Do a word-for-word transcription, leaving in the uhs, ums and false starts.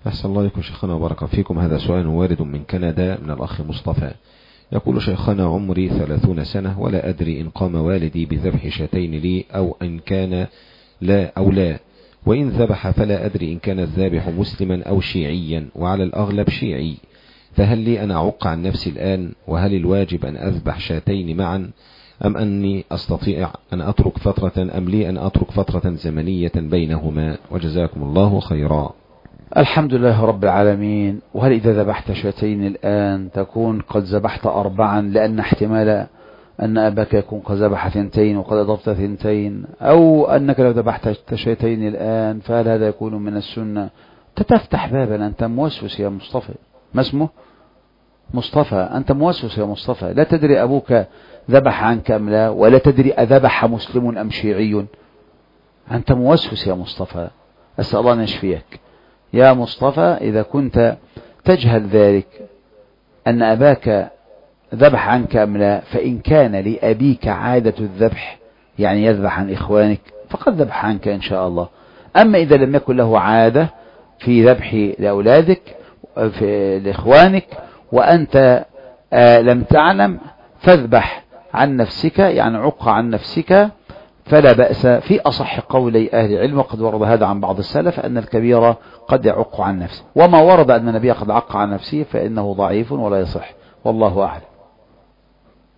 أحسن الله عليكم شيخنا وبارك فيكم. هذا سؤال وارد من كندا من الأخ مصطفى، يقول: شيخنا عمري ثلاثون سنة ولا أدري إن قام والدي بذبح شاتين لي أو إن كان لا أو لا، وإن ذبح فلا أدري إن كان الذابح مسلما أو شيعيا، وعلى الأغلب شيعي، فهل لي أن أعق عن نفسي الآن؟ وهل الواجب أن أذبح شاتين معا أم أني أستطيع أن أترك فترة أم لي أن أترك فترة زمنية بينهما؟ وجزاكم الله خيرا. الحمد لله رب العالمين. وهل إذا ذبحت شاتين الآن تكون قد ذبحت أربعا، لأن احتمال أن أباك يكون قد ذبح ثنتين وقد أضفت ثنتين، أو أنك لو ذبحت شاتين الآن فهل هذا يكون من السنة؟ تتفتح بابا، أنت موسوس يا مصطفى. ما اسمه؟ مصطفى. أنت موسوس يا مصطفى، لا تدري أبوك ذبح عنك أم لا، ولا تدري أذبح مسلم أم شيعي. أنت موسوس يا مصطفى، أسأل الله أن يشفيك يا مصطفى. إذا كنت تجهل ذلك أن أباك ذبح عنك أم لا، فإن كان لأبيك عادة الذبح، يعني يذبح عن إخوانك، فقد ذبح عنك إن شاء الله. أما إذا لم يكن له عادة في ذبح لأولادك في لإخوانك وأنت آه لم تعلم، فاذبح عن نفسك، يعني عق عن نفسك، فلا بأس. في أصح قولي أهل العلم، وقد ورد هذا عن بعض السلف، أن الكبير قد يعق عن نفسه، وما ورد أن النبي قد عق عن نفسه فإنه ضعيف ولا يصح، والله أعلم.